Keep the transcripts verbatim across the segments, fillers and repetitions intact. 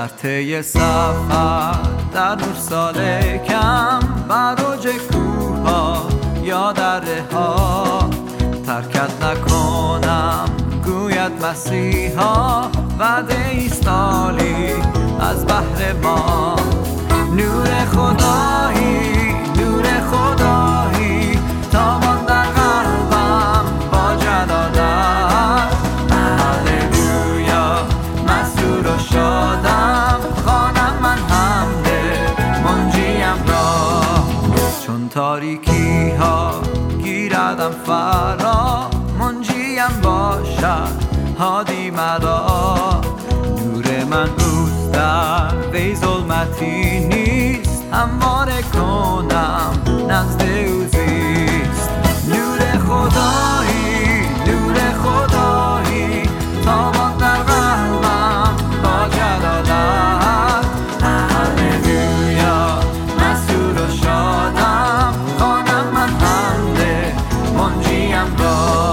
در طی سفر در نور سالکم بر اوج کوها یا دره ها ترکت نکنم گوید مسیحا وعده ایستالی از بحر ما نور خدایی نور خدایی تابان در قلبم با جلالت هللویا مسرور و شادم خوانم من حمد منجیم را چون تاریکی ها گیردم فرا منجیم باشد هادی مرا نور من اوست در وی ظلمتی نیست همواره کنم نزد او زیست نور خدایی نور خدایی تابان در قلبم با جلالت هللویا مسرور و شادم خوانم من حمد منجیم را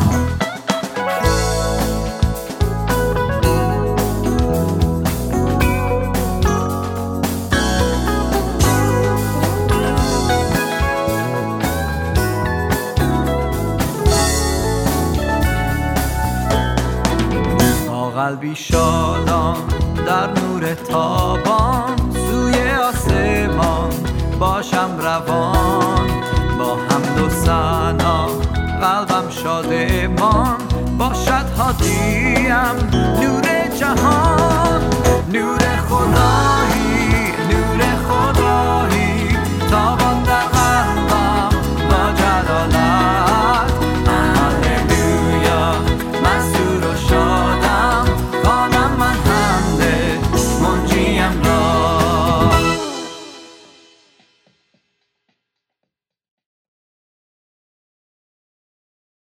قلبی شادان در نور تابان سوی آسمان باشم روان با حمد و ثنا قلبم شادمان باشد هادیم نور جهان نور خدا